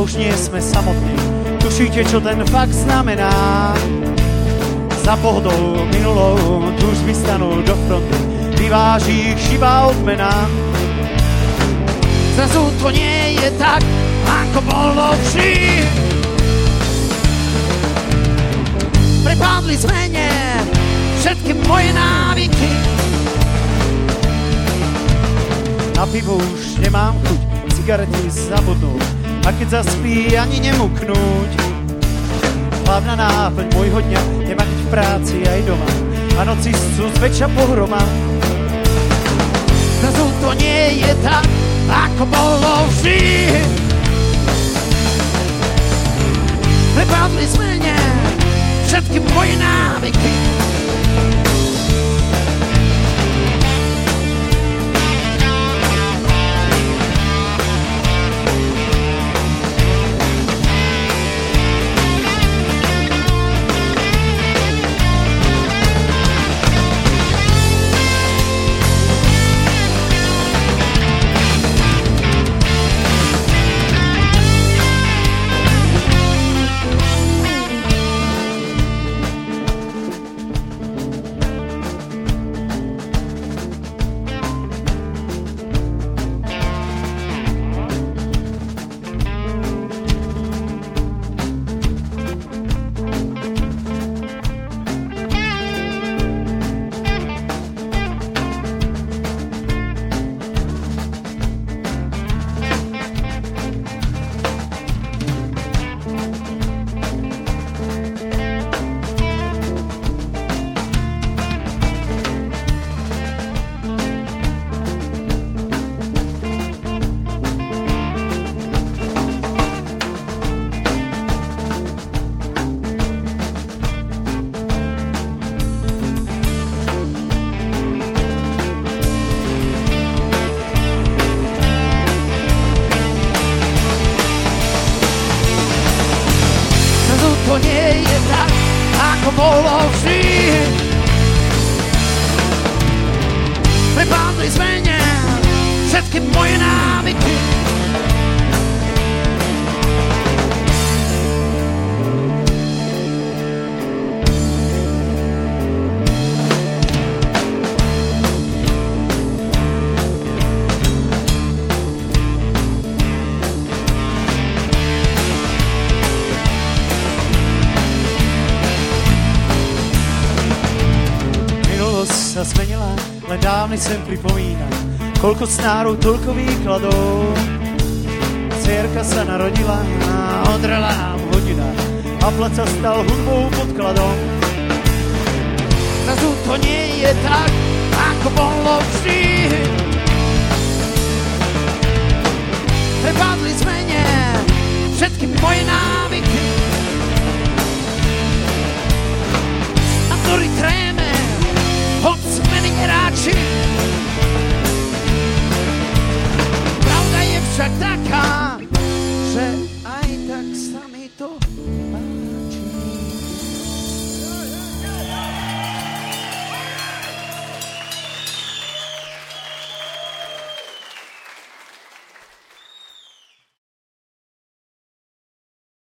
už nie sme samotní. Tušíte, čo ten fakt znamená? Za pohodou minulou tu už vystanú do fronty, vyváži ich živá odmena. Zrazu to nie je tak, ako bolo vždy. Prepadli zmene všetky moje návyky. Na pivo už nemám chuť, cigarety zabudnúť, a keď zaspí ani nemuknúť. Hlavná náplň môjho dňa je mať v práci aj doma, a noci sú zväčša pohroma. Zrazu to nie je tak, ako bolo vždy. Prepadli zmene všetky moje návyky. To nie je tak, ako bolo vždy. Prepadli zmene všetky moje návyky. Sa zmenila, len dávny sen pripomína, koľko snárov, toľko výkladov. Dcérka sa narodila a odrela nám hodina a plac sa stal hudbou podkladom. Zrazu to nie je tak, ako bolo vždy. Prepadli zmene